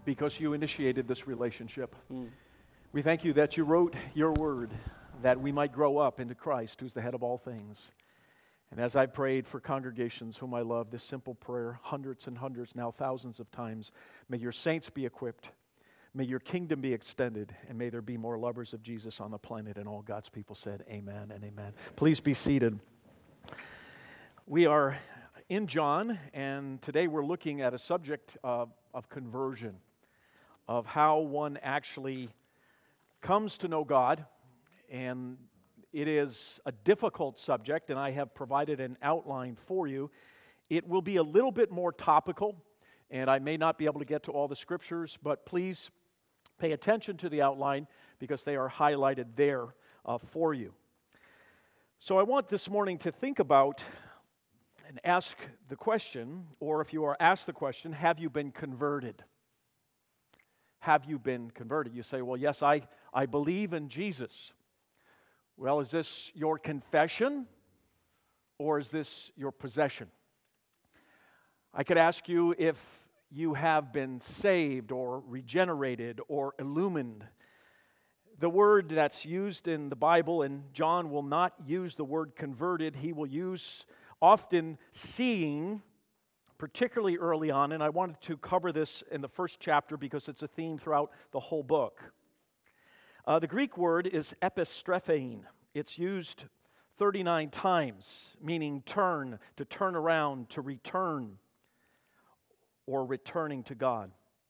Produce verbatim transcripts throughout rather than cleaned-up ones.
because you initiated this relationship. Mm. We thank you that you wrote your word that we might grow up into Christ, who's the head of all things. And as I prayed for congregations whom I love, this simple prayer, hundreds and hundreds, now thousands of times, may your saints be equipped, may your kingdom be extended, and may there be more lovers of Jesus on the planet. And all God's people said, amen and amen. Please be seated. We are in John, and today we're looking at a subject of, of conversion, of how one actually comes to know God. And it is a difficult subject, and I have provided an outline for you. It will be a little bit more topical, and I may not be able to get to all the scriptures, but please pay attention to the outline because they are highlighted there uh, for you. So I want this morning to think about and ask the question, or if you are asked the question, have you been converted? Have you been converted? You say, well, yes, I, I believe in Jesus. Well, is this your confession, or is this your possession? I could ask you if you have been saved or regenerated or illumined. The word that's used in the Bible, and John will not use the word converted, he will use often seeing, particularly early on, and I wanted to cover this in the first chapter because it's a theme throughout the whole book. Uh, the Greek word is epistrophein. It's used thirty-nine times, meaning turn, to turn around, to return, or returning to God.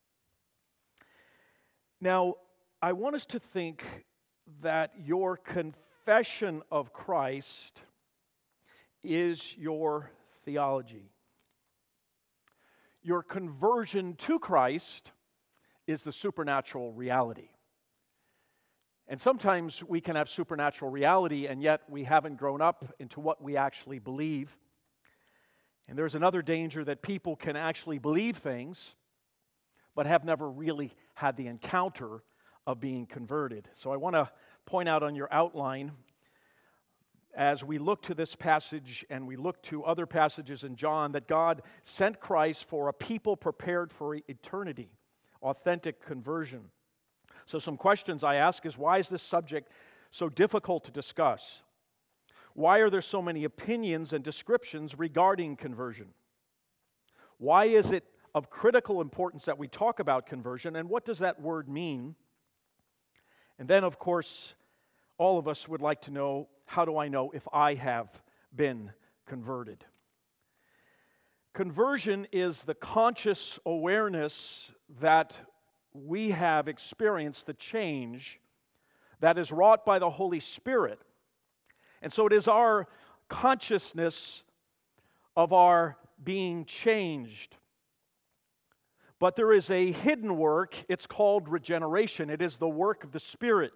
Now, I want us to think that your confession of Christ is your theology. Your conversion to Christ is the supernatural reality. And sometimes we can have supernatural reality, and yet we haven't grown up into what we actually believe. And there's another danger that people can actually believe things, but have never really had the encounter of being converted. So I want to point out on your outline, as we look to this passage and we look to other passages in John, that God sent Christ for a people prepared for eternity, authentic conversion. So some questions I ask is, why is this subject so difficult to discuss? Why are there so many opinions and descriptions regarding conversion? Why is it of critical importance that we talk about conversion, and what does that word mean? And then, of course, all of us would like to know, how do I know if I have been converted? Conversion is the conscious awareness that we have experienced the change that is wrought by the Holy Spirit. And so it is our consciousness of our being changed. But there is a hidden work, it's called regeneration. It is the work of the Spirit.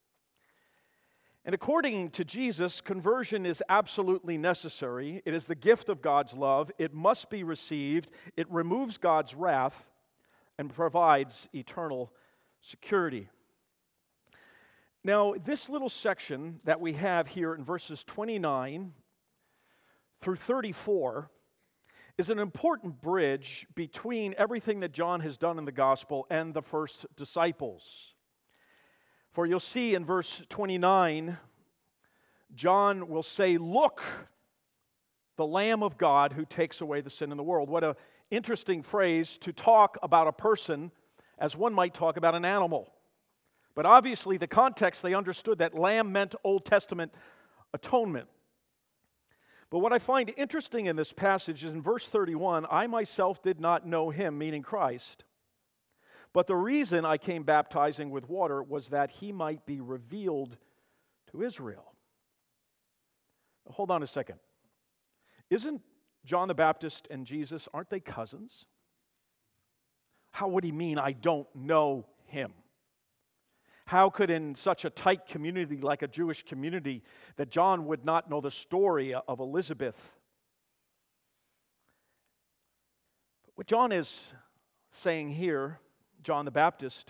And according to Jesus, conversion is absolutely necessary. It is the gift of God's love. It must be received. It removes God's wrath and provides eternal security. Now, this little section that we have here in verses twenty-nine through thirty-four is an important bridge between everything that John has done in the gospel and the first disciples. For you'll see in verse twenty-nine, John will say, "Look, the Lamb of God who takes away the sin in the world." What an interesting phrase to talk about a person as one might talk about an animal. But obviously, the context, they understood that lamb meant Old Testament atonement. But what I find interesting in this passage is in verse thirty-one, "I myself did not know him," meaning Christ. "But the reason I came baptizing with water was that he might be revealed to Israel." Hold on a second. Isn't John the Baptist and Jesus, aren't they cousins? How would he mean, "I don't know him"? How could in such a tight community like a Jewish community that John would not know the story of Elizabeth? But what John is saying here, John the Baptist,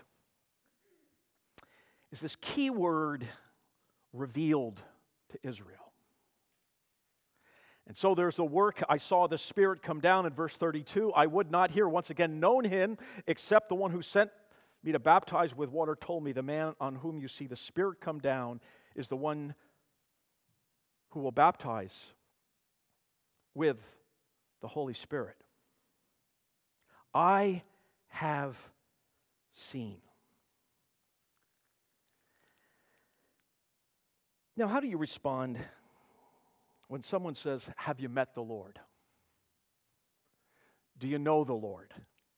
is this key word, revealed to Israel. And so there's the work. I saw the Spirit come down in verse thirty-two. I would not hear once again known him, except the one who sent me to baptize with water told me, the man on whom you see the Spirit come down is the one who will baptize with the Holy Spirit. I have seen. Now, how do you respond when someone says, have you met the Lord? Do you know the Lord?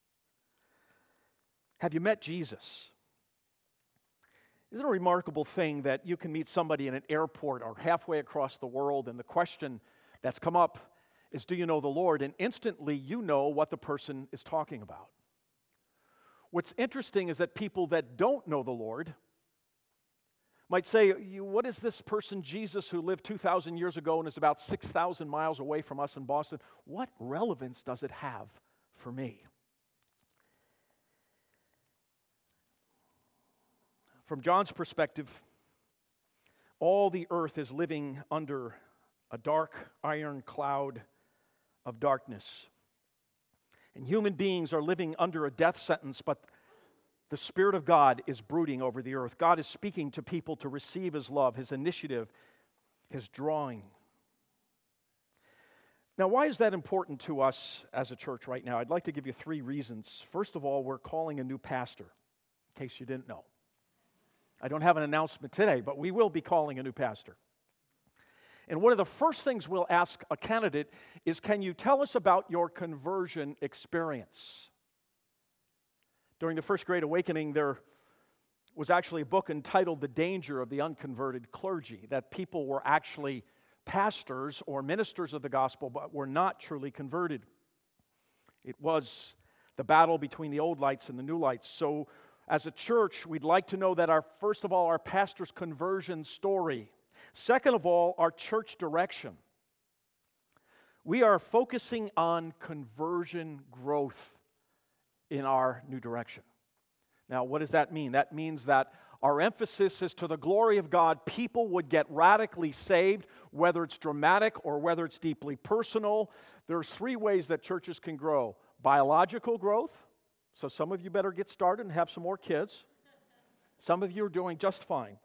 Have you met Jesus? Isn't it a remarkable thing that you can meet somebody in an airport or halfway across the world, and the question that's come up is, do you know the Lord? And instantly you know what the person is talking about. What's interesting is that people that don't know the Lord might say, what is this person Jesus who lived two thousand years ago and is about six thousand miles away from us in Boston? What relevance does it have for me? From John's perspective, all the earth is living under a dark iron cloud of darkness. And human beings are living under a death sentence, but the Spirit of God is brooding over the earth. God is speaking to people to receive His love, His initiative, His drawing. Now, why is that important to us as a church right now? I'd like to give you three reasons. First of all, we're calling a new pastor, in case you didn't know. I don't have an announcement today, but we will be calling a new pastor. And one of the first things we'll ask a candidate is, can you tell us about your conversion experience? During the First Great Awakening, there was actually a book entitled The Danger of the Unconverted Clergy, that people were actually pastors or ministers of the gospel, but were not truly converted. It was the battle between the old lights and the new lights. So as a church, we'd like to know that our, first of all, our pastor's conversion story. Second of all, our church direction. We are focusing on conversion growth in our new direction. Now, what does that mean? That means that our emphasis is to the glory of God. People would get radically saved, whether it's dramatic or whether it's deeply personal. There's three ways that churches can grow. Biological growth. So some of you better get started and have some more kids. Some of you are doing just fine.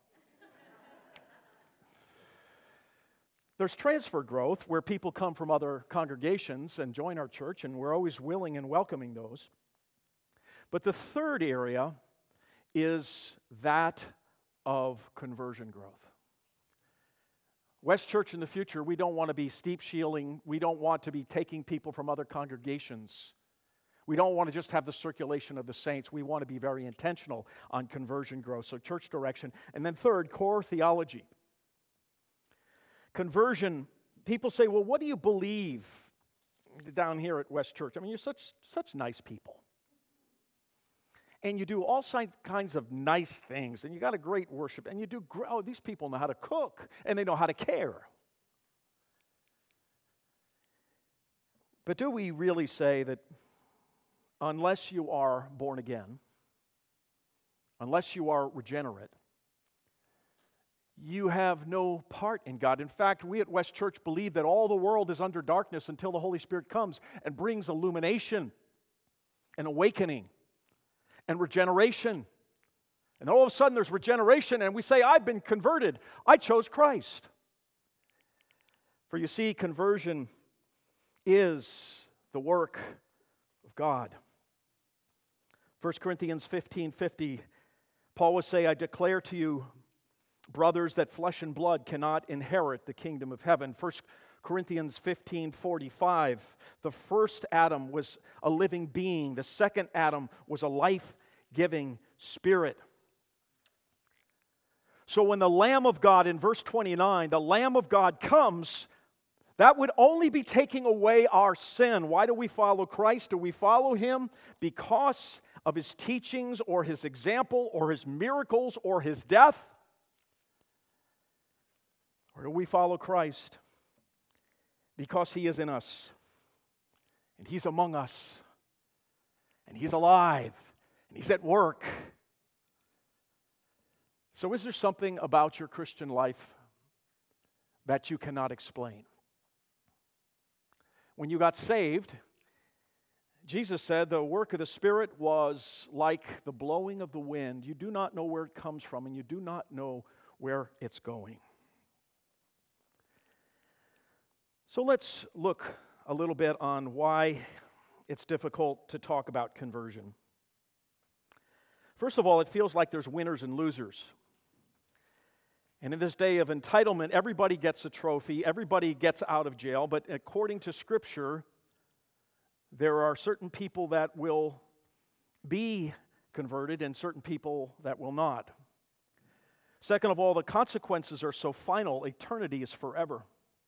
There's transfer growth, where people come from other congregations and join our church, and we're always willing and welcoming those. But the third area is that of conversion growth. West Church in the future, we don't want to be steep shielding. We don't want to be taking people from other congregations. We don't want to just have the circulation of the saints. We want to be very intentional on conversion growth. So church direction. And then third, core theology. Conversion, people say, well, what do you believe down here at West Church? I mean, you're such such nice people. And you do all kinds of nice things, and you got a great worship, and you do, oh, these people know how to cook, and they know how to care. But do we really say that unless you are born again, unless you are regenerate, you have no part in God? In fact, we at West Church believe that all the world is under darkness until the Holy Spirit comes and brings illumination and awakening and regeneration. And all of a sudden there's regeneration, and we say, I've been converted. I chose Christ. For you see, conversion is the work of God. First Corinthians fifteen fifty, Paul will say, I declare to you, brothers, that flesh and blood cannot inherit the kingdom of heaven. First Corinthians fifteen forty-five, the first Adam was a living being. The second Adam was a life-giving spirit. So when the Lamb of God, in verse twenty-nine, the Lamb of God comes, that would only be taking away our sin. Why do we follow Christ? Do we follow Him because of His teachings or His example or His miracles or His death? Or do we follow Christ because He is in us, and He's among us, and He's alive, and He's at work? So is there something about your Christian life that you cannot explain? when you got saved, Jesus said the work of the Spirit was like the blowing of the wind. You do not know where it comes from, and you do not know where it's going. So let's look a little bit on why it's difficult to talk about conversion. First of all, it feels like there's winners and losers. And in this day of entitlement, everybody gets a trophy, everybody gets out of jail, but according to Scripture, there are certain people that will be converted and certain people that will not. Second of all, the consequences are so final, eternity is forever.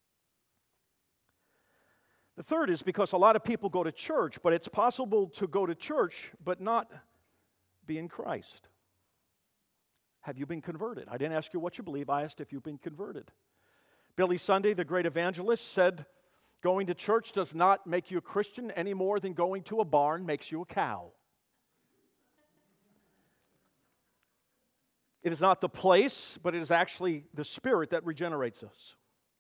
The third is because a lot of people go to church, but it's possible to go to church but not be in Christ. Have you been converted? I didn't ask you what you believe, I asked if you've been converted. Billy Sunday, the great evangelist, said, going to church does not make you a Christian any more than going to a barn makes you a cow. It is not the place, but it is actually the Spirit that regenerates us.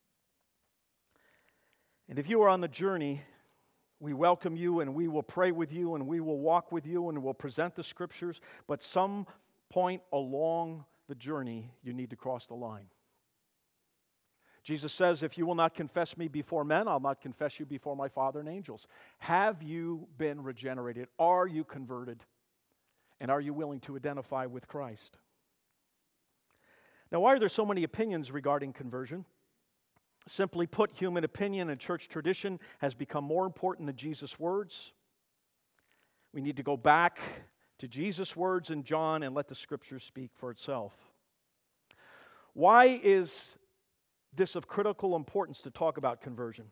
And if you are on the journey, we welcome you and we will pray with you and we will walk with you and we'll present the Scriptures, but some point along the journey, you need to cross the line. Jesus says, if you will not confess me before men, I'll not confess you before my Father and angels. Have you been regenerated? Are you converted? And are you willing to identify with Christ? Now, why are there so many opinions regarding conversion? Simply put, human opinion and church tradition has become more important than Jesus' words. We need to go back to Jesus' words in John and let the Scriptures speak for itself. Why is this of critical importance to talk about conversion?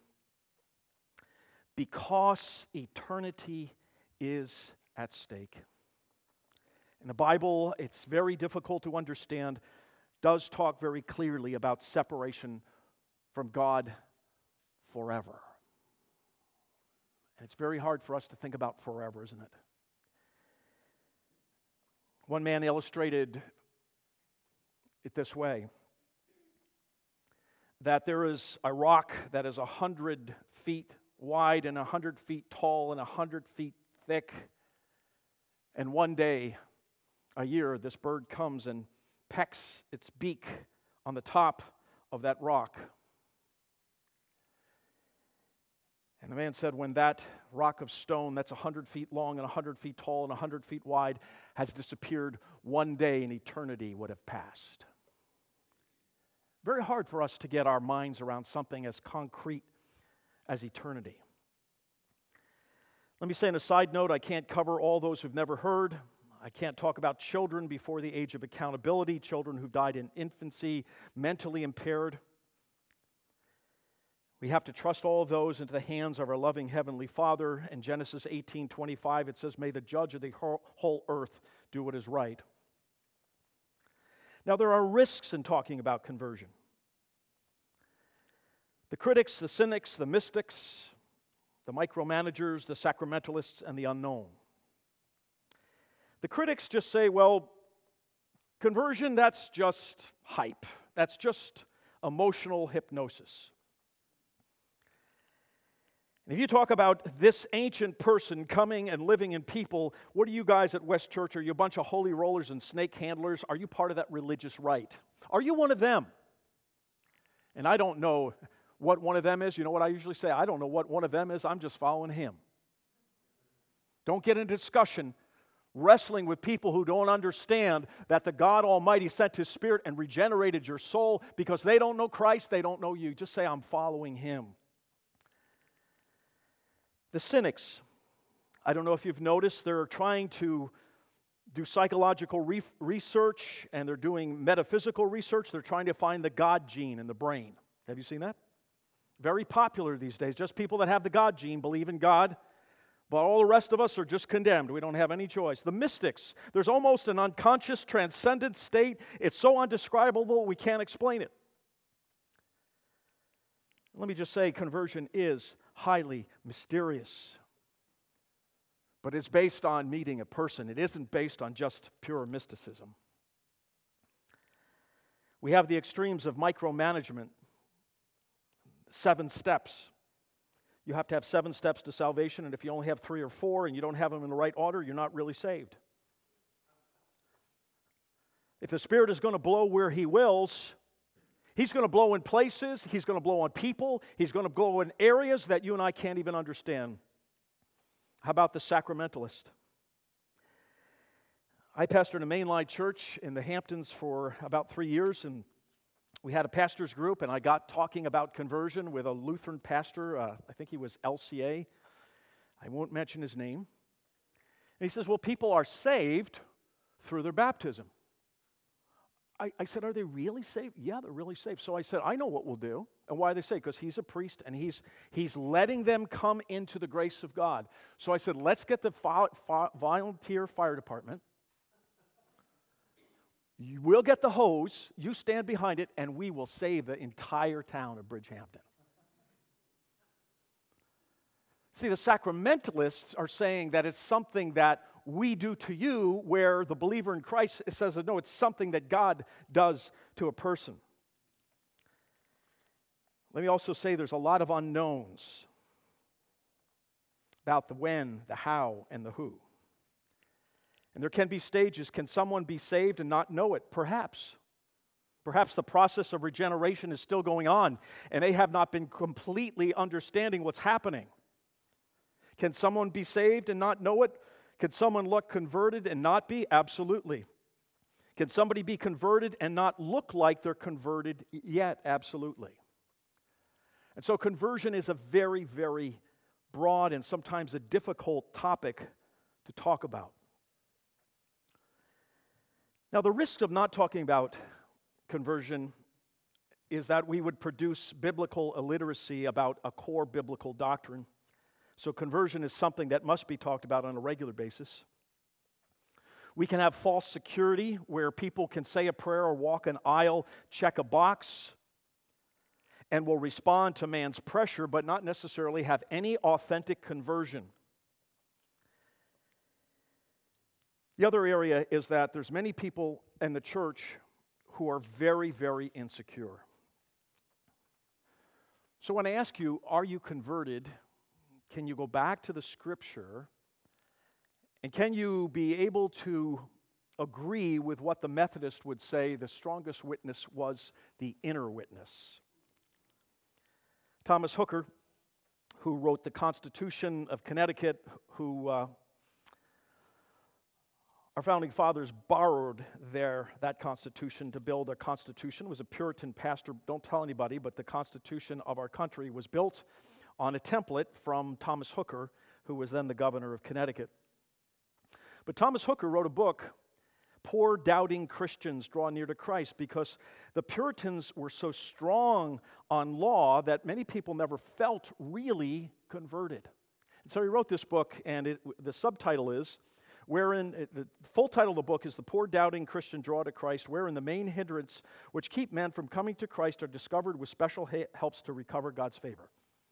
Because eternity is at stake. In the Bible, it's very difficult to understand, does talk very clearly about separation from God forever. And it's very hard for us to think about forever, isn't it? One man illustrated it this way, that there is a rock that is a hundred feet wide and a hundred feet tall and a hundred feet thick. And one day, a year, this bird comes and pecks its beak on the top of that rock. And the man said, when that rock of stone that's a hundred feet long and a hundred feet tall and a hundred feet wide has disappeared, one day in eternity would have passed. Very hard for us to get our minds around something as concrete as eternity. Let me say on a side note, I can't cover all those who've never heard. I can't talk about children before the age of accountability, children who died in infancy, mentally impaired. We have to trust all of those into the hands of our loving Heavenly Father. In Genesis eighteen twenty-five, it says, may the judge of the whole earth do what is right. Now, there are risks in talking about conversion. The critics, the cynics, the mystics, the micromanagers, the sacramentalists, and the unknown. The critics just say, well, conversion, that's just hype. That's just emotional hypnosis. And if you talk about this ancient person coming and living in people, what are you guys at West Church? Are you a bunch of holy rollers and snake handlers? Are you part of that religious rite? Are you one of them? And I don't know what one of them is. You know what I usually say? I don't know what one of them is. I'm just following him. Don't get into discussion wrestling with people who don't understand that the God Almighty sent His Spirit and regenerated your soul because they don't know Christ, they don't know you. Just say, I'm following Him. The cynics, I don't know if you've noticed, they're trying to do psychological re- research and they're doing metaphysical research. They're trying to find the God gene in the brain. Have you seen that? Very popular these days. Just people that have the God gene believe in God, but all the rest of us are just condemned. We don't have any choice. The mystics, there's almost an unconscious, transcendent state. It's so undescribable we can't explain it. Let me just say, conversion is highly mysterious. But it's based on meeting a person. It isn't based on just pure mysticism. We have the extremes of micromanagement, seven steps. You have to have seven steps to salvation, and if you only have three or four and you don't have them in the right order, you're not really saved. If the Spirit is going to blow where He wills, He's going to blow in places, He's going to blow on people, He's going to blow in areas that you and I can't even understand. How about the sacramentalist? I pastored a mainline church in the Hamptons for about three years, and we had a pastor's group, and I got talking about conversion with a Lutheran pastor. Uh, I think he was L C A. I won't mention his name. And he says, well, people are saved through their baptism. I, I said, are they really saved? Yeah, they're really saved. So I said, I know what we'll do. And why are they saved? Because he's a priest, and he's he's letting them come into the grace of God. So I said, let's get the fi- fi- volunteer fire department. We'll get the hose, you stand behind it, and we will save the entire town of Bridgehampton. See, the sacramentalists are saying that it's something that we do to you, where the believer in Christ says, no, it's something that God does to a person. Let me also say there's a lot of unknowns about the when, the how, and the who. And there can be stages. Can someone be saved and not know it? Perhaps. Perhaps the process of regeneration is still going on, and they have not been completely understanding what's happening. Can someone be saved and not know it? Can someone look converted and not be? Absolutely. Can somebody be converted and not look like they're converted yet? Absolutely. And so conversion is a very, very broad and sometimes a difficult topic to talk about. Now, the risk of not talking about conversion is that we would produce biblical illiteracy about a core biblical doctrine. So conversion is something that must be talked about on a regular basis. We can have false security where people can say a prayer or walk an aisle, check a box, and will respond to man's pressure, but not necessarily have any authentic conversion. The other area is that there's many people in the church who are very, very insecure. So when I ask you, are you converted? Can you go back to the Scripture? And can you be able to agree with what the Methodist would say the strongest witness was the inner witness? Thomas Hooker, who wrote the Constitution of Connecticut, who uh, our founding fathers borrowed their that Constitution to build a Constitution, was a Puritan pastor. Don't tell anybody, but the Constitution of our country was built on a template from Thomas Hooker, who was then the governor of Connecticut. But Thomas Hooker wrote a book, Poor Doubting Christians Draw Near to Christ, because the Puritans were so strong on law that many people never felt really converted. And so he wrote this book, and it, the subtitle is, wherein, it, the full title of the book is The Poor Doubting Christian Draw to Christ, wherein the main hindrance which keep men from coming to Christ are discovered with special ha- helps to recover God's favor.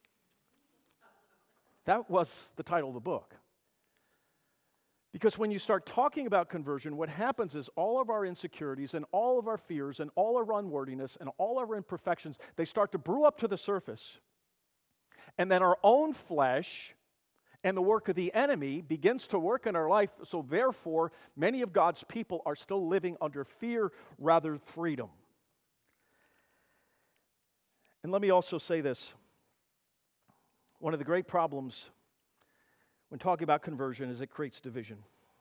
That was the title of the book. Because when you start talking about conversion, what happens is all of our insecurities and all of our fears and all of our unworthiness and all of our imperfections, they start to brew up to the surface. And then our own flesh and the work of the enemy begins to work in our life. So therefore, many of God's people are still living under fear rather than freedom. And let me also say this. One of the great problems when talking about conversion is it creates division.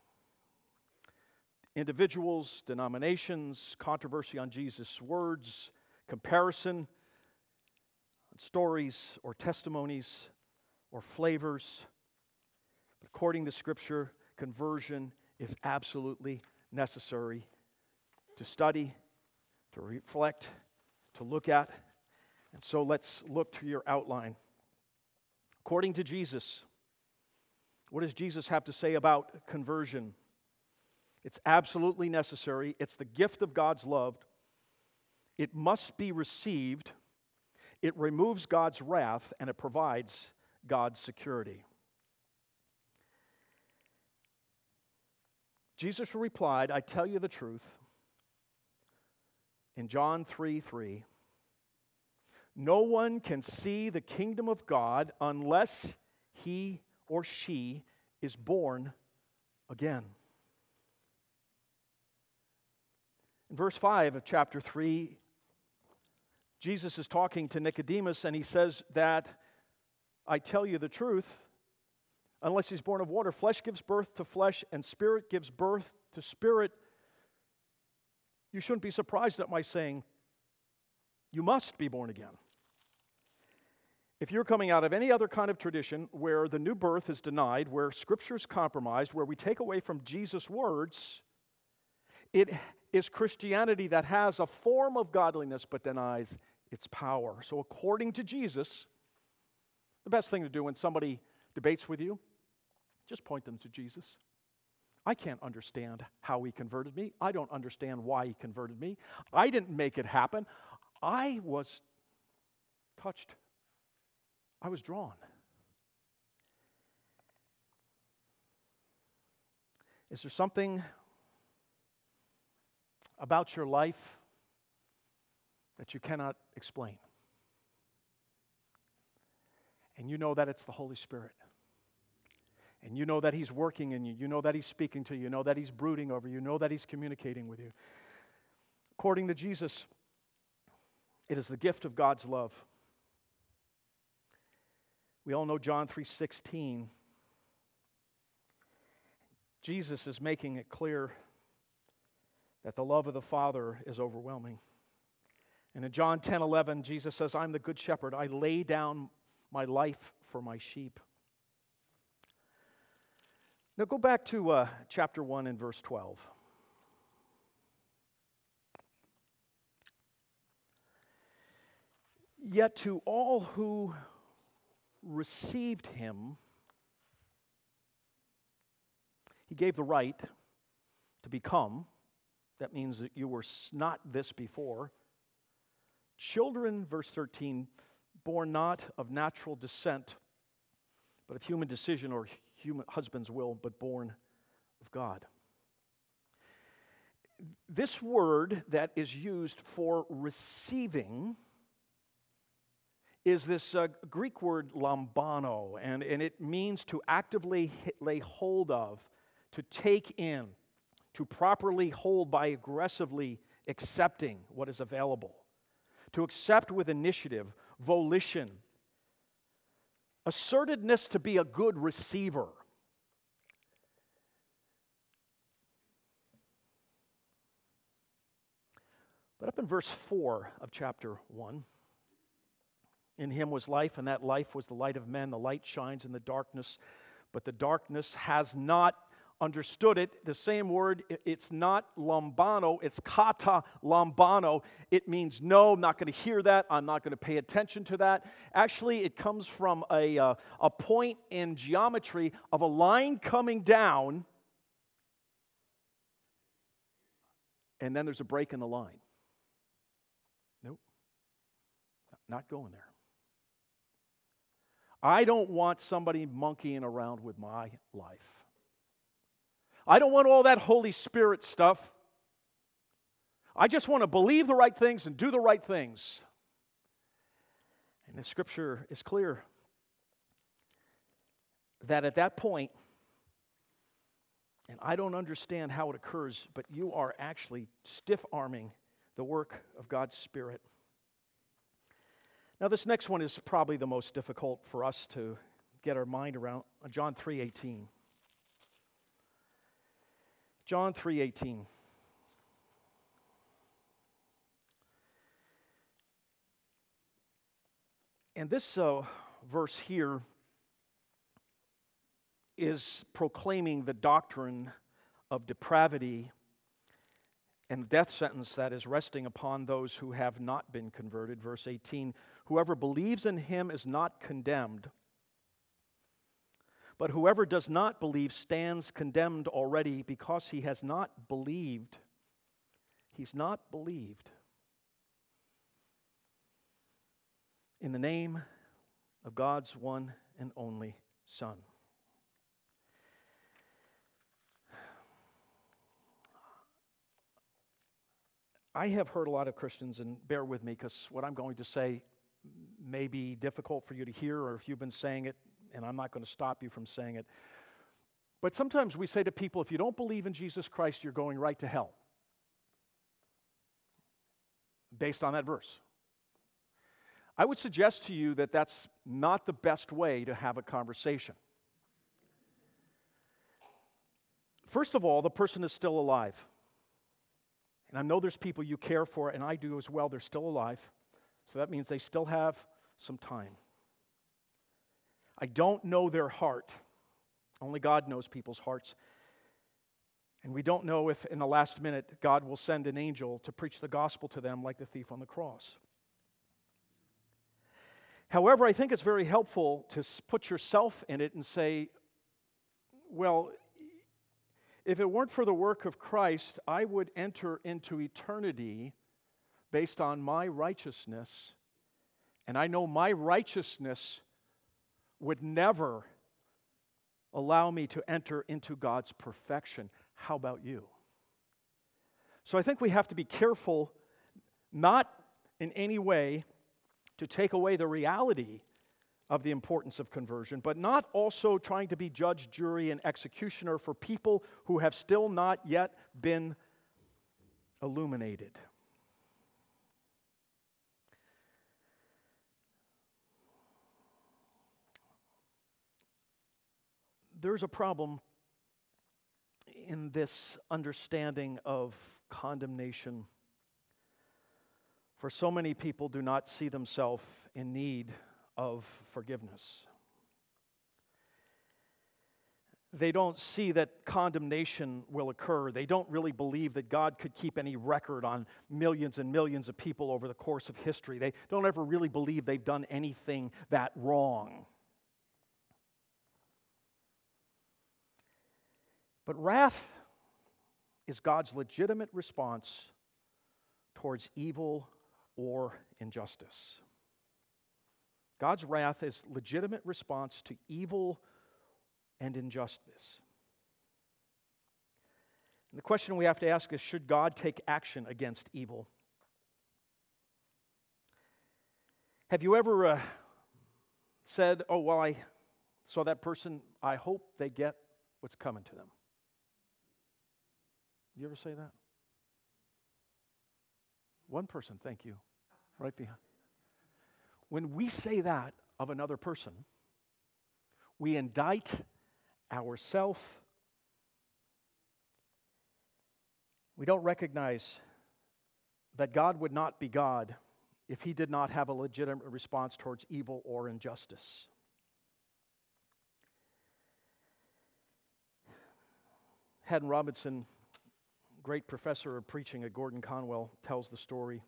Individuals, denominations, controversy on Jesus' words, comparison, stories or testimonies or flavors. But according to Scripture, conversion is absolutely necessary to study, to reflect, to look at. And so let's look to your outline. According to Jesus, what does Jesus have to say about conversion? It's absolutely necessary. It's the gift of God's love. It must be received. It removes God's wrath, and it provides God's security. Jesus replied, I tell you the truth, in John three three, No one can see the kingdom of God unless he or she is born again. In verse five of chapter three, Jesus is talking to Nicodemus, and he says that, I tell you the truth, unless he's born of water, flesh gives birth to flesh, and spirit gives birth to spirit. You shouldn't be surprised at my saying, you must be born again. If you're coming out of any other kind of tradition where the new birth is denied, where Scripture is compromised, where we take away from Jesus' words, it is Christianity that has a form of godliness but denies its power. So according to Jesus, the best thing to do when somebody debates with you, just point them to Jesus. I can't understand how he converted me. I don't understand why he converted me. I didn't make it happen. I was touched. I was drawn. Is there something about your life that you cannot explain? And you know that it's the Holy Spirit. And you know that he's working in you. You know that he's speaking to you. You know that he's brooding over you. You know that he's communicating with you. According to Jesus, it is the gift of God's love. We all know John three sixteen. Jesus is making it clear that the love of the Father is overwhelming. And in John ten eleven, Jesus says, I'm the good shepherd. I lay down my life for my sheep. Now go back to uh, chapter one and verse twelve. Yet to all who received him, he gave the right to become. That means that you were not this before. Children, verse thirteen, born not of natural descent, but of human decision or human husband's will, but born of God. This word that is used for receiving is this uh, Greek word lambano, and, and it means to actively hit, lay hold of, to take in, to properly hold by aggressively accepting what is available, to accept with initiative, volition, assertedness to be a good receiver. But up in verse four of chapter one, in him was life, and that life was the light of men. The light shines in the darkness, but the darkness has not understood it. The same word, it's not lambano, it's kata lambano. It means no, I'm not going to hear that. I'm not going to pay attention to that. Actually, it comes from a, uh, a point in geometry of a line coming down, and then there's a break in the line. Nope, not going there. I don't want somebody monkeying around with my life. I don't want all that Holy Spirit stuff. I just want to believe the right things and do the right things. And the Scripture is clear that at that point, and I don't understand how it occurs, but you are actually stiff-arming the work of God's Spirit. Now, this next one is probably the most difficult for us to get our mind around. John three eighteen. John three eighteen. And this uh, verse here is proclaiming the doctrine of depravity and the death sentence that is resting upon those who have not been converted. Verse eighteen, whoever believes in him is not condemned, but whoever does not believe stands condemned already because he has not believed. He's not believed in the name of God's one and only Son. I have heard a lot of Christians, and bear with me because what I'm going to say may be difficult for you to hear, or if you've been saying it, and I'm not going to stop you from saying it. But sometimes we say to people, if you don't believe in Jesus Christ, you're going right to hell, based on that verse. I would suggest to you that that's not the best way to have a conversation. First of all, the person is still alive. And I know there's people you care for, and I do as well. They're still alive. So that means they still have some time. I don't know their heart. Only God knows people's hearts. And we don't know if in the last minute God will send an angel to preach the gospel to them like the thief on the cross. However, I think it's very helpful to put yourself in it and say, well, if it weren't for the work of Christ, I would enter into eternity based on my righteousness, and I know my righteousness would never allow me to enter into God's perfection. How about you? So I think we have to be careful not in any way to take away the reality of the importance of conversion, but not also trying to be judge, jury, and executioner for people who have still not yet been illuminated. There's a problem in this understanding of condemnation. For so many people do not see themselves in need of forgiveness. They don't see that condemnation will occur. They don't really believe that God could keep any record on millions and millions of people over the course of history. They don't ever really believe they've done anything that wrong. But wrath is God's legitimate response towards evil or injustice. God's wrath is legitimate response to evil and injustice. And the question we have to ask is, should God take action against evil? Have you ever uh, said, oh, well, I saw that person, I hope they get what's coming to them? You ever say that? One person, thank you, right behind. When we say that of another person, we indict ourselves. We don't recognize that God would not be God if He did not have a legitimate response towards evil or injustice. Haddon Robinson, great professor of preaching at Gordon Conwell, tells the story.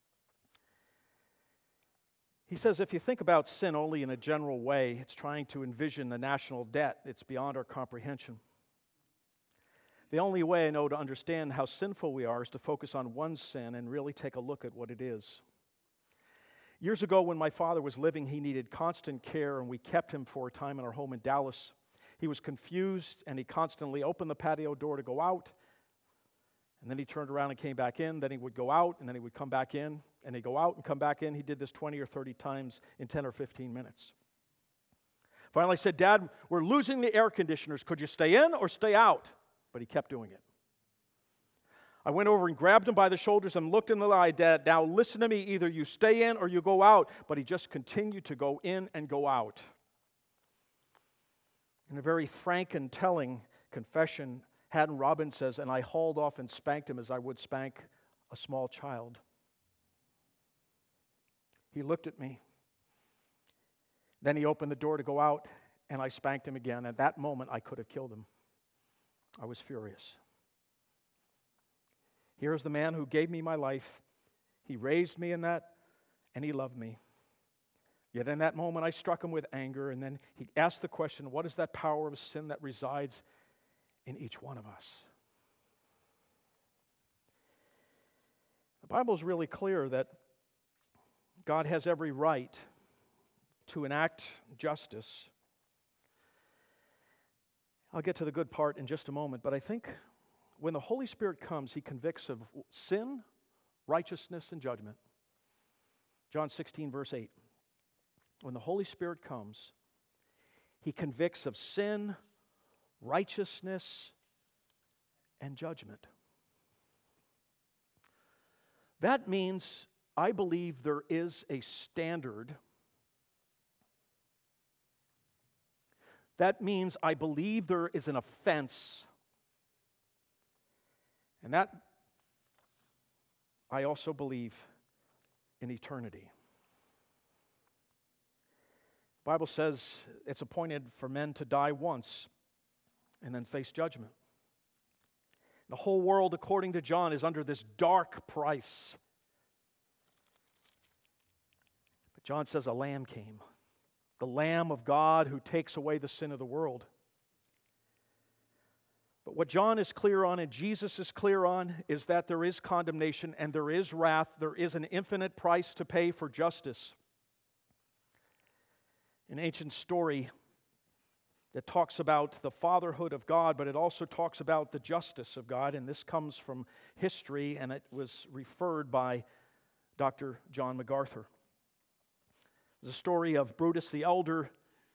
He says, if you think about sin only in a general way, it's trying to envision a national debt. It's beyond our comprehension. The only way I know to understand how sinful we are is to focus on one sin and really take a look at what it is. Years ago, when my father was living, he needed constant care, and we kept him for a time in our home in Dallas. He was confused, and he constantly opened the patio door to go out, and then he turned around and came back in. Then he would go out, and then he would come back in, and he'd go out and come back in. He did this twenty or thirty times in ten or fifteen minutes. Finally, I said, Dad, we're losing the air conditioners. Could you stay in or stay out? But he kept doing it. I went over and grabbed him by the shoulders and looked in the eye. Dad, now listen to me. Either you stay in or you go out. But he just continued to go in and go out. In a very frank and telling confession, Haddon Robinson says, and I hauled off and spanked him as I would spank a small child. He looked at me. Then he opened the door to go out, and I spanked him again. At that moment, I could have killed him. I was furious. Here is the man who gave me my life. He raised me in that, and he loved me. Yet in that moment, I struck him with anger, and then he asked the question, what is that power of sin that resides in each one of us? The Bible is really clear that God has every right to enact justice. I'll get to the good part in just a moment, but I think when the Holy Spirit comes, He convicts of sin, righteousness, and judgment. John sixteen, verse eight. when the Holy Spirit comes, He convicts of sin, righteousness, and judgment. That means, I believe, there is a standard. That means I believe there is an offense. And that, I also believe in eternity. The Bible says it's appointed for men to die once and then face judgment. The whole world, according to John, is under this dark price. But John says a lamb came, the Lamb of God who takes away the sin of the world. But what John is clear on and Jesus is clear on is that there is condemnation and there is wrath. There is an infinite price to pay for justice. An ancient story that talks about the fatherhood of God, but it also talks about the justice of God, and this comes from history, and it was referred by Doctor John MacArthur. It's a story of Brutus the Elder,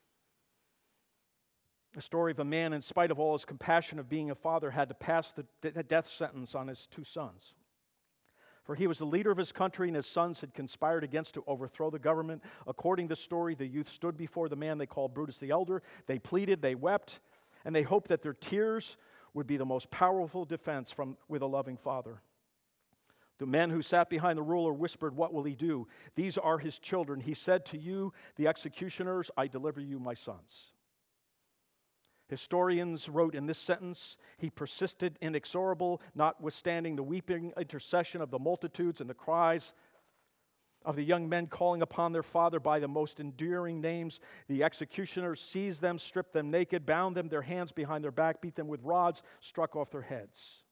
a story of a man, in spite of all his compassion of being a father, had to pass the death sentence on his two sons. For he was the leader of his country, and his sons had conspired against to overthrow the government. According to the story, the youth stood before the man they called Brutus the Elder. They pleaded, they wept, and they hoped that their tears would be the most powerful defense from with a loving father. The men who sat behind the ruler whispered, "What will he do? These are his children. He said to you, the executioners, I deliver you my sons." Historians wrote in this sentence, he persisted inexorable, notwithstanding the weeping intercession of the multitudes and the cries of the young men calling upon their father by the most endearing names. The executioners seized them, stripped them naked, bound them, their hands behind their back, beat them with rods, struck off their heads.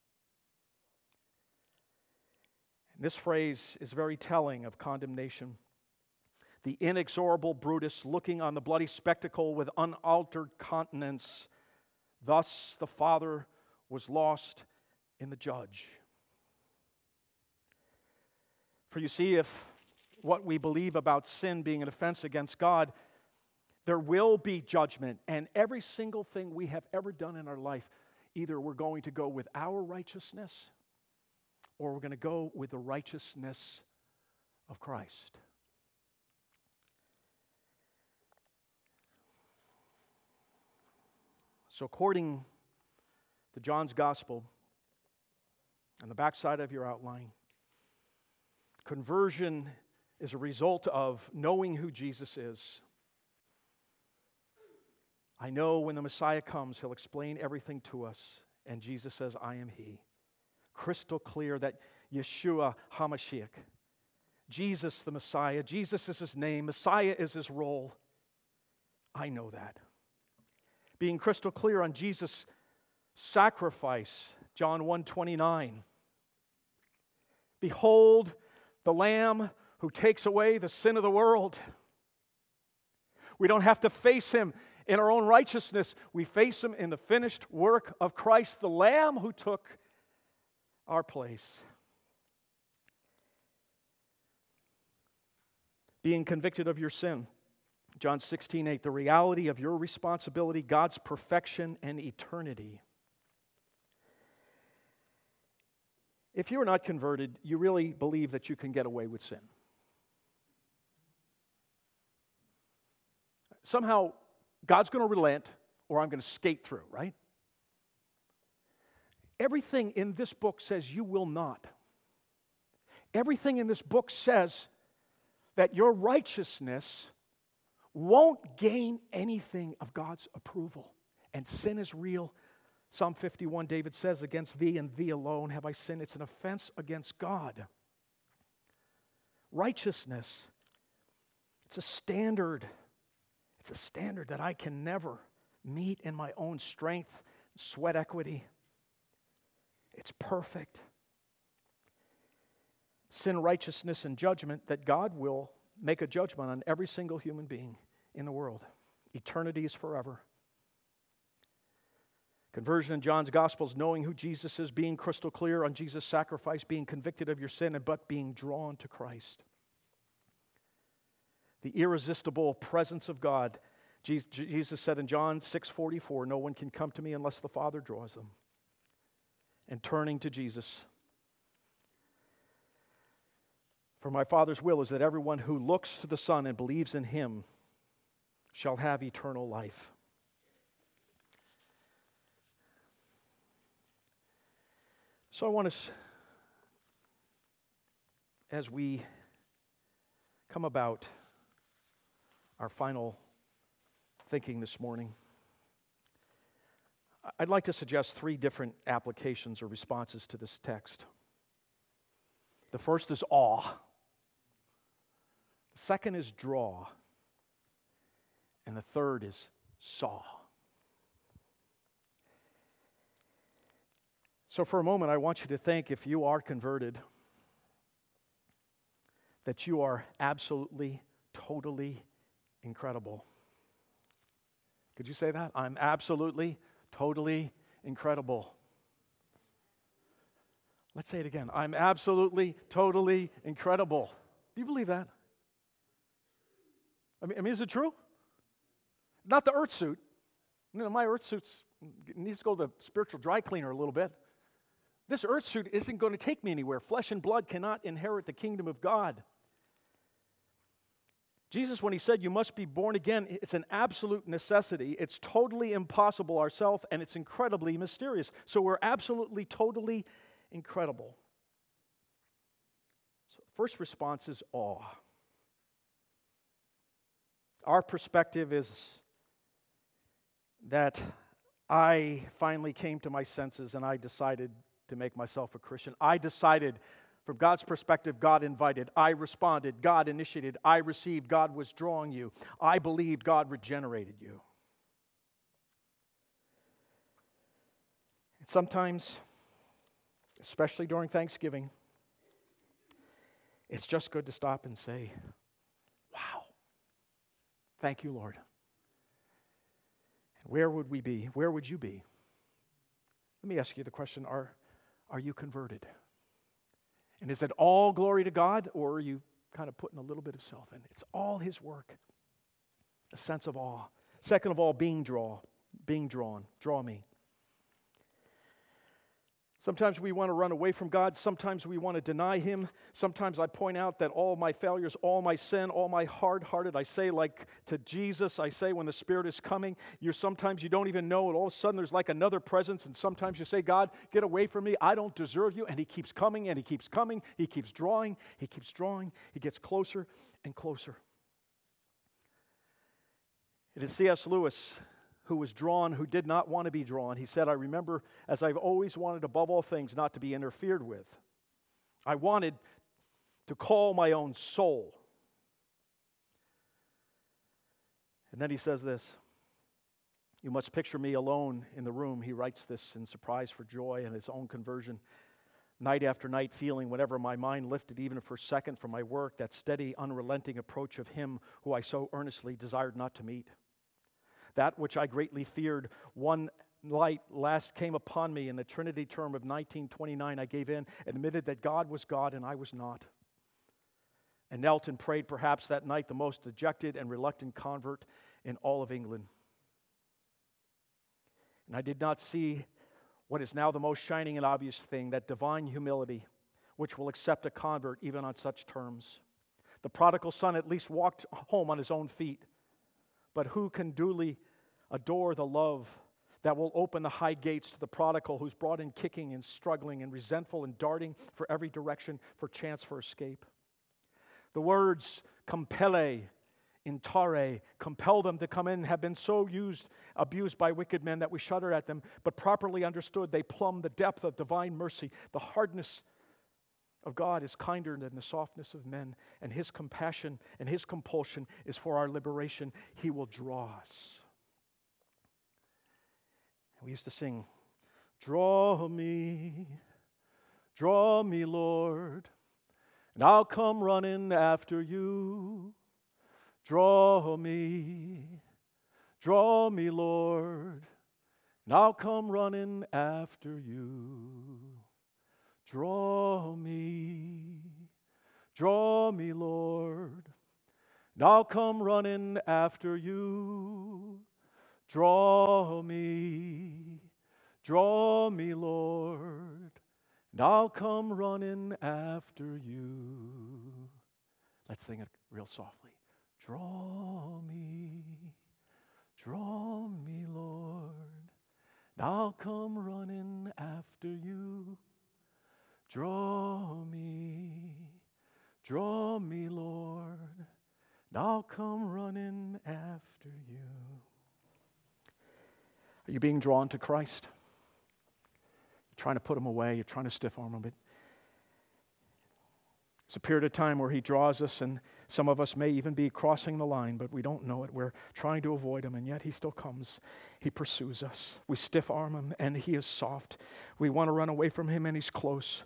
And this phrase is very telling of condemnation. The inexorable Brutus looking on the bloody spectacle with unaltered countenance. Thus the father was lost in the judge. For you see, if what we believe about sin being an offense against God, there will be judgment. And every single thing we have ever done in our life, either we're going to go with our righteousness or we're going to go with the righteousness of Christ. So according to John's Gospel, on the backside of your outline, conversion is a result of knowing who Jesus is. I know when the Messiah comes, He'll explain everything to us. And Jesus says, I am He. Crystal clear that Yeshua HaMashiach, Jesus the Messiah, Jesus is His name, Messiah is His role. I know that. Being crystal clear on Jesus' sacrifice, John one twenty-nine. Behold, the Lamb who takes away the sin of the world. We don't have to face Him in our own righteousness. We face Him in the finished work of Christ, the Lamb who took our place. Being convicted of your sin. John sixteen eight, the reality of your responsibility, God's perfection and eternity. If you are not converted, you really believe that you can get away with sin. Somehow, God's going to relent, or I'm going to skate through, right? Everything in this book says you will not. Everything in this book says that your righteousness won't gain anything of God's approval. And sin is real. Psalm fifty-one, David says, against thee and thee alone have I sinned. It's an offense against God. Righteousness, it's a standard. It's a standard that I can never meet in my own strength, sweat equity. It's perfect. Sin, righteousness, and judgment, that God will make a judgment on every single human being in the world. Eternity is forever. Conversion in John's Gospel is knowing who Jesus is, being crystal clear on Jesus' sacrifice, being convicted of your sin, and but being drawn to Christ. the irresistible presence of God. Jesus said in John six forty-four, no one can come to me unless the Father draws them. And turning to Jesus. For my Father's will is that everyone who looks to the Son and believes in him shall have eternal life. So I want us, as we come about our final thinking this morning, I'd like to suggest three different applications or responses to this text. The first is awe. The second is draw. And the third is saw. So for a moment, I want you to think, if you are converted, that you are absolutely, totally incredible. Could you say that? I'm absolutely, totally incredible. Let's say it again. I'm absolutely, totally incredible. Do you believe that? I mean, I mean, is it true? Not the earth suit. You know, my earth suit needs to go to the spiritual dry cleaner a little bit. This earth suit isn't going to take me anywhere. Flesh and blood cannot inherit the kingdom of God. Jesus, when he said you must be born again, it's an absolute necessity. It's totally impossible ourselves, and it's incredibly mysterious. So we're absolutely, totally incredible. So first response is awe. Our perspective is that I finally came to my senses and I decided to make myself a Christian. I decided, from God's perspective, God invited. I responded. God initiated. I received. God was drawing you. I believed. God regenerated you. And sometimes, especially during Thanksgiving, it's just good to stop and say, wow. Thank you, Lord. And where would we be? Where would you be? Let me ask you the question, are, are you converted? And is it all glory to God, or are you kind of putting a little bit of self in? It's all His work. A sense of awe. Second of all, being draw, being drawn. Draw me. Sometimes we want to run away from God. Sometimes we want to deny Him. Sometimes I point out that all my failures, all my sin, all my hard-hearted, I say like to Jesus, I say when the Spirit is coming, you're sometimes you don't even know it. All of a sudden there's like another presence, and sometimes you say, God, get away from me. I don't deserve you. And He keeps coming, and He keeps coming. He keeps drawing. He keeps drawing. He gets closer and closer. It is C S Lewis who was drawn, who did not want to be drawn. He said, I remember, as I've always wanted above all things not to be interfered with. I wanted to call my own soul. And then he says this, you must picture me alone in the room. He writes this in surprise for joy and his own conversion. Night after night, feeling whenever my mind lifted even for a second from my work, that steady, unrelenting approach of Him who I so earnestly desired not to meet. That which I greatly feared, one light last came upon me in the Trinity term of nineteen twenty-nine. I gave in, admitted that God was God and I was not. And knelt and prayed, perhaps that night, the most dejected and reluctant convert in all of England. And I did not see what is now the most shining and obvious thing, that divine humility which will accept a convert even on such terms. The prodigal son at least walked home on his own feet. But who can duly adore the love that will open the high gates to the prodigal who's brought in kicking and struggling and resentful and darting for every direction for chance for escape? The words compelle, intare, compel them to come in have been so used, abused by wicked men that we shudder at them, but properly understood, they plumb the depth of divine mercy. The hardness of God is kinder than the softness of men, and His compassion and His compulsion is for our liberation. He will draw us. We used to sing, draw me, draw me, Lord, and I'll come running after you. Draw me, draw me, Lord, and I'll come running after you. Draw me, draw me, Lord, and I'll come running after you. Draw me, draw me, Lord, and I'll come running after you. Let's sing it real softly. Draw me, draw me, Lord, and I'll come running after you. Draw me, draw me, Lord, and I'll come running after you. Are you being drawn to Christ? You're trying to put him away. You're trying to stiff arm him. But it's a period of time where he draws us, and some of us may even be crossing the line, but we don't know it. We're trying to avoid him, and yet he still comes. He pursues us. We stiff arm him, and he is soft. We want to run away from him, and he's close.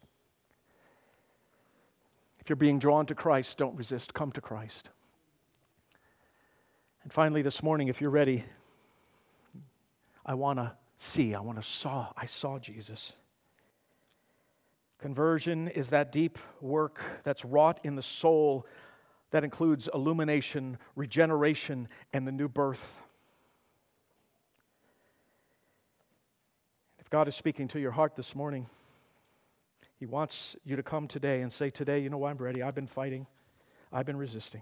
If you're being drawn to Christ, don't resist. Come to Christ. And finally, this morning, if you're ready, I want to see, I want to saw, I saw Jesus. Conversion is that deep work that's wrought in the soul that includes illumination, regeneration, and the new birth. If God is speaking to your heart this morning, he wants you to come today and say, today, you know, I'm ready. I've been fighting. I've been resisting.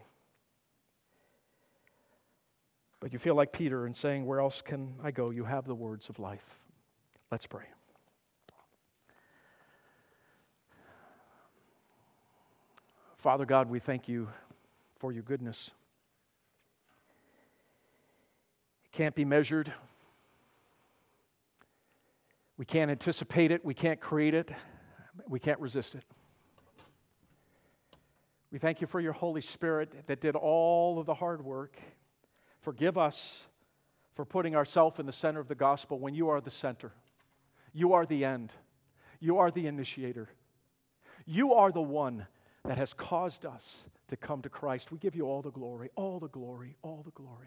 But you feel like Peter and saying, where else can I go? You have the words of life. Let's pray. Father God, we thank you for your goodness. It can't be measured. We can't anticipate it. We can't create it. We can't resist it. We thank you for your Holy Spirit that did all of the hard work. Forgive us for putting ourselves in the center of the gospel when you are the center. You are the end. You are the initiator. You are the one that has caused us to come to Christ. We give you all the glory, all the glory, all the glory.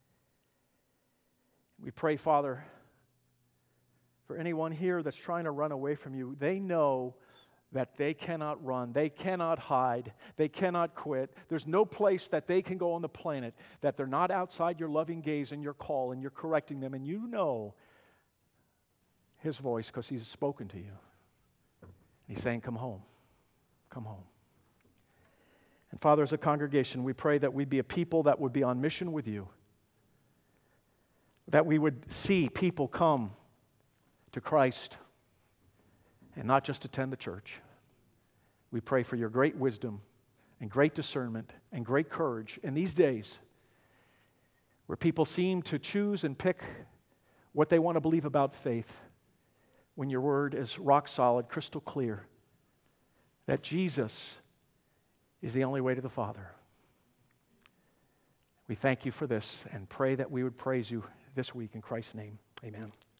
We pray, Father, for anyone here that's trying to run away from you, they know that they cannot run, they cannot hide, they cannot quit. There's no place that they can go on the planet that they're not outside your loving gaze and your call and you're correcting them, and you know his voice because he's spoken to you. He's saying, come home, come home. And Father, as a congregation, we pray that we'd be a people that would be on mission with you, that we would see people come to Christ and not just attend the church. We pray for your great wisdom and great discernment and great courage in these days where people seem to choose and pick what they want to believe about faith when your word is rock solid, crystal clear, that Jesus is the only way to the Father. We thank you for this and pray that we would praise you this week in Christ's name. Amen.